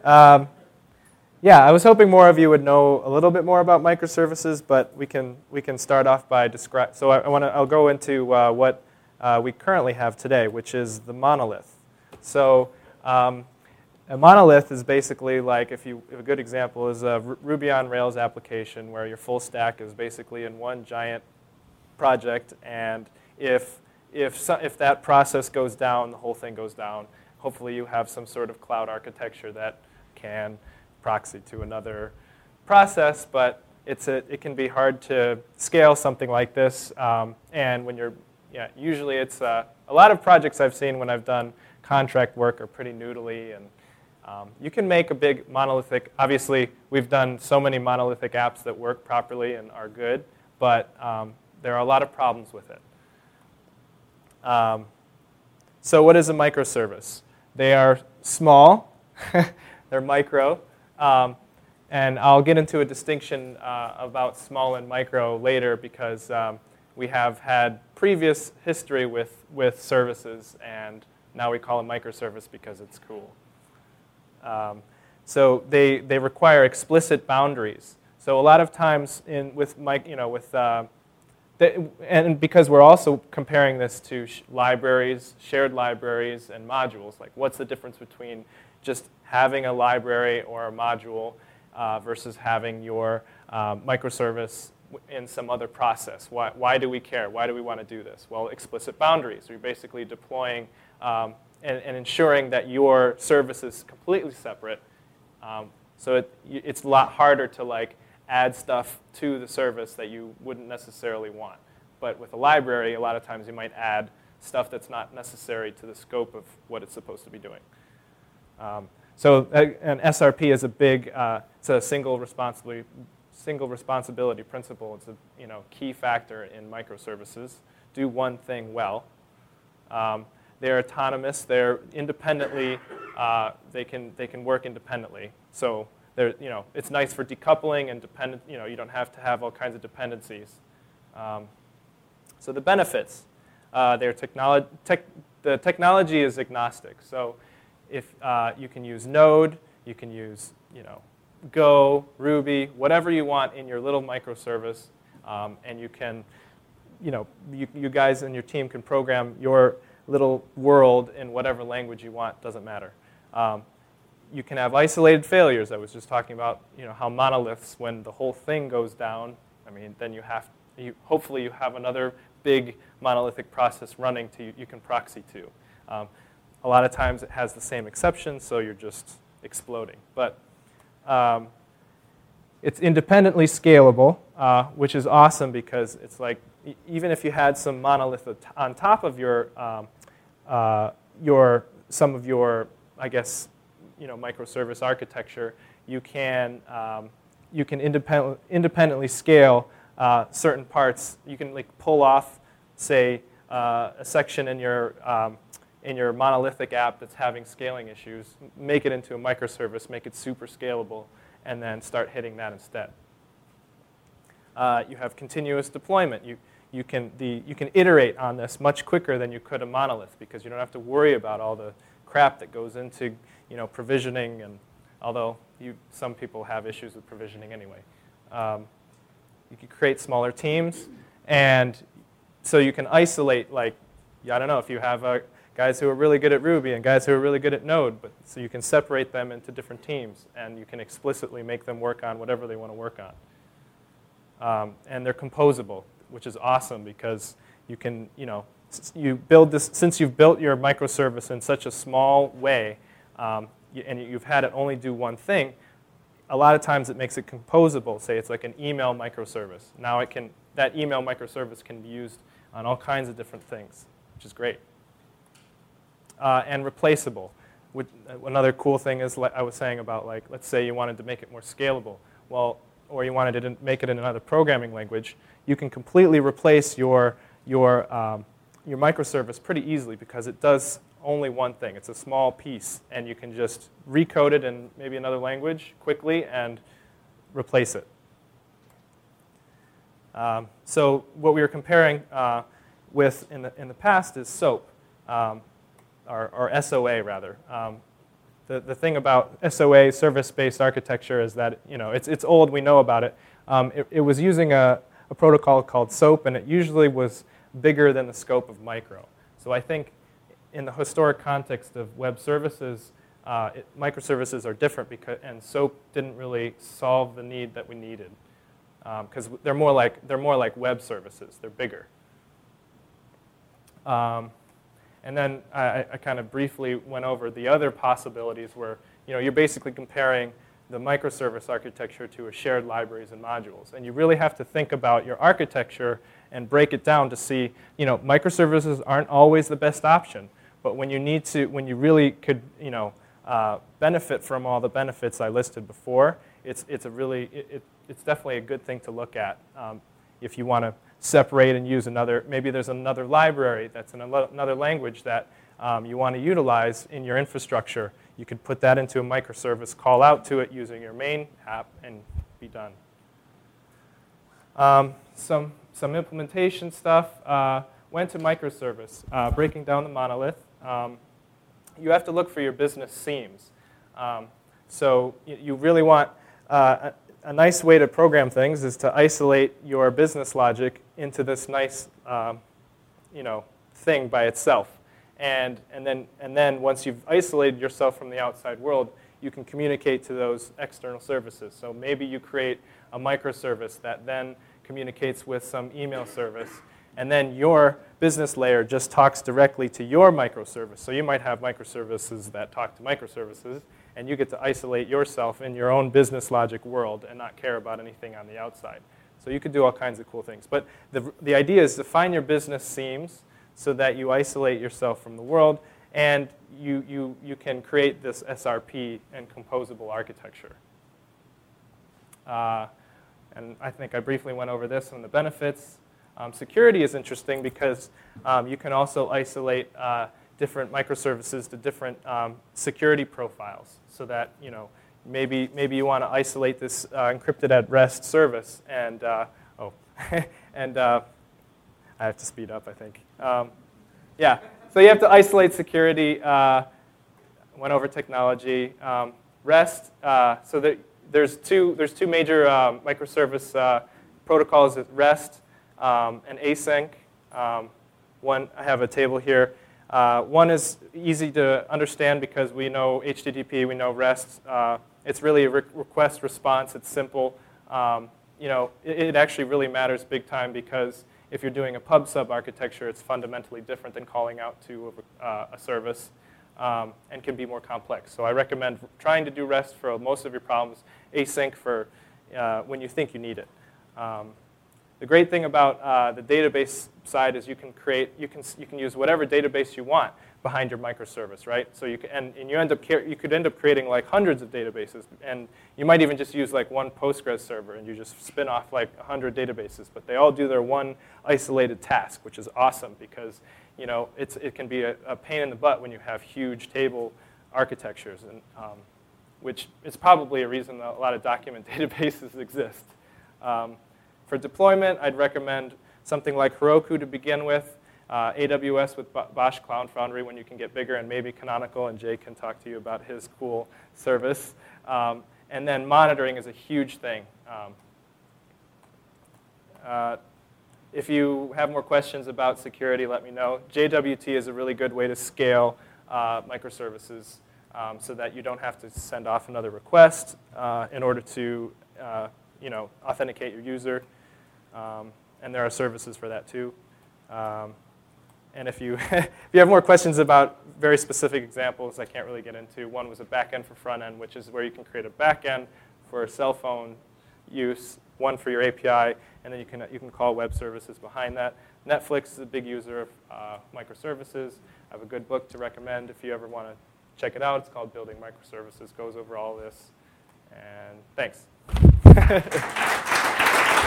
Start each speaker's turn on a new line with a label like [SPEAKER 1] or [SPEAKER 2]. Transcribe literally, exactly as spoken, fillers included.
[SPEAKER 1] Um, yeah, I was hoping more of you would know a little bit more about microservices, but we can we can start off by describe. So I, I want to I'll go into uh, what uh, we currently have today, which is the monolith. So um, a monolith is basically like, if you a good example is a Ruby on Rails application where your full stack is basically in one giant project, and if if so, if that process goes down, the whole thing goes down. Hopefully, you have some sort of cloud architecture that can proxy to another process, but it's a, it can be hard to scale something like this. Um, and when you're, yeah, usually it's uh, a lot of projects I've seen when I've done contract work are pretty noodly, and um, you can make a big monolithic. Obviously, we've done so many monolithic apps that work properly and are good, but um, there are a lot of problems with it. Um, so what is a microservice? They are small. They're micro. Um, and I'll get into a distinction uh, about small and micro later, because um, we have had previous history with, with services, and now we call it microservice because it's cool. Um, so they, they require explicit boundaries. So a lot of times in, with, mic, you know, with uh, the, and because we're also comparing this to sh libraries, shared libraries, and modules, like what's the difference between just having a library or a module uh, versus having your uh, microservice in some other process? Why, why do we care? Why do we want to do this? Well, explicit boundaries. We're basically deploying um, and, and ensuring that your service is completely separate. Um, so it, it's a lot harder to like add stuff to the service that you wouldn't necessarily want. But with a library, a lot of times you might add stuff that's not necessary to the scope of what it's supposed to be doing. Um, so uh, an S R P is a big, uh, it's a single responsibility, single responsibility principle. It's a you know key factor in microservices. Do one thing well. Um, they're autonomous. They're independently. Uh, they can they can work independently. So they're you know it's nice for decoupling and dependent. You know you don't have to have all kinds of dependencies. Um, so the benefits. Uh, their technology. Tech, the technology is agnostic. So if uh, you can use Node, you can use you know, Go, Ruby, whatever you want in your little microservice, um, and you can, you know, you, you guys and your team can program your little world in whatever language you want. Doesn't matter. Um, you can have isolated failures. I was just talking about, you know, how monoliths, when the whole thing goes down, I mean, then you have, you, hopefully you have another big monolithic process running to you, you can proxy to. Um, A lot of times it has the same exception, so you're just exploding. But um, it's independently scalable, uh, which is awesome because it's like e even if you had some monolith on top of your um, uh, your some of your I guess you know microservice architecture, you can um, you can independent, independently scale uh, certain parts. You can like pull off, say, uh, a section in your um, in your monolithic app that's having scaling issues, make it into a microservice, make it super scalable, and then start hitting that instead. Uh, you have continuous deployment. You, you, can, the, you can iterate on this much quicker than you could a monolith because you don't have to worry about all the crap that goes into you know, provisioning, and although you, some people have issues with provisioning anyway. Um, you can create smaller teams, and so you can isolate, like, I don't know, if you have a guys who are really good at Ruby and guys who are really good at Node, but so you can separate them into different teams, and you can explicitly make them work on whatever they want to work on. Um, and they're composable, which is awesome because you can, you know, you build this, since you've built your microservice in such a small way, um, you, and you've had it only do one thing, a lot of times it makes it composable. Say it's like an email microservice. Now it can, that email microservice can be used on all kinds of different things, which is great. Uh, and replaceable. Which, uh, another cool thing is, like I was saying about, like, let's say you wanted to make it more scalable, well, or you wanted to make it in another programming language. You can completely replace your your um, your microservice pretty easily because it does only one thing. It's a small piece, and you can just recode it in maybe another language quickly and replace it. Um, so what we were comparing uh, with in the in the past is SOAP. Um, Or, or S O A rather. Um, the, the thing about S O A, service-based architecture, is that you know it's, it's old, we know about it. Um, it, it was using a, a protocol called SOAP, and it usually was bigger than the scope of micro. So I think in the historic context of web services, uh, it, microservices are different, because, and SOAP didn't really solve the need that we needed, because um, they're more like they're more like web services. They're bigger. Um, and then I, I kind of briefly went over the other possibilities, where you know you're basically comparing the microservice architecture to a shared libraries and modules, and you really have to think about your architecture and break it down to see, you know, microservices aren't always the best option, but when you need to, when you really could, you know, uh, benefit from all the benefits I listed before, it's it's a really it, it, it's definitely a good thing to look at um, if you want to separate and use another. Maybe there's another library that's in another language that um, you want to utilize in your infrastructure. You could put that into a microservice, call out to it using your main app, and be done. Um, some some implementation stuff. Uh, went to microservice, uh, breaking down the monolith. Um, you have to look for your business seams. Um, so you, you really want uh, a, a nice way to program things is to isolate your business logic into this nice, um, you know, thing by itself. And, and, then, and then once you've isolated yourself from the outside world, you can communicate to those external services. So maybe you create a microservice that then communicates with some email service, and then your business layer just talks directly to your microservice. So you might have microservices that talk to microservices, and you get to isolate yourself in your own business logic world and not care about anything on the outside. So you could do all kinds of cool things. But the, the idea is to find your business seams so that you isolate yourself from the world, and you, you, you can create this S R P and composable architecture. Uh, and I think I briefly went over this and the benefits. Um, security is interesting because um, you can also isolate uh, different microservices to different um, security profiles, so that you know maybe maybe you want to isolate this uh, encrypted at rest service, and uh, oh, and uh, I have to speed up, I think. Um, yeah, so you have to isolate security. Uh, went over technology. Um, REST. Uh, so there, there's two there's two major um, microservice uh, protocols: REST um, and async. Um, one, I have a table here. Uh, one is easy to understand because we know H T T P, we know REST. Uh, it's really a re request response. It's simple. Um, you know, it, it actually really matters big time, because if you're doing a pub sub architecture, it's fundamentally different than calling out to a, uh, a service, um, and can be more complex. So I recommend trying to do REST for most of your problems, async for uh, when you think you need it. Um, The great thing about uh, the database side is you can create, you can you can use whatever database you want behind your microservice, right? So you can, and, and you end up you could end up creating like hundreds of databases, and you might even just use like one Postgres server, and you just spin off like a hundred databases, but they all do their one isolated task, which is awesome, because you know it's it can be a, a pain in the butt when you have huge table architectures, and um, which is probably a reason that a lot of document databases exist. Um, For deployment, I'd recommend something like Heroku to begin with, uh, A W S with Bosch Cloud Foundry when you can get bigger, and maybe Canonical, and Jay can talk to you about his cool service. Um, and then monitoring is a huge thing. Um, uh, if you have more questions about security, let me know. J W T is a really good way to scale uh, microservices um, so that you don't have to send off another request uh, in order to uh, you know, authenticate your user. Um, and there are services for that too. Um, and if you, if you have more questions about very specific examples I can't really get into, one was a backend for front end, which is where you can create a backend for cell phone use, one for your A P I, and then you can, you can call web services behind that. Netflix is a big user of uh, microservices. I have a good book to recommend if you ever want to check it out. It's called Building Microservices, goes over all this. And thanks.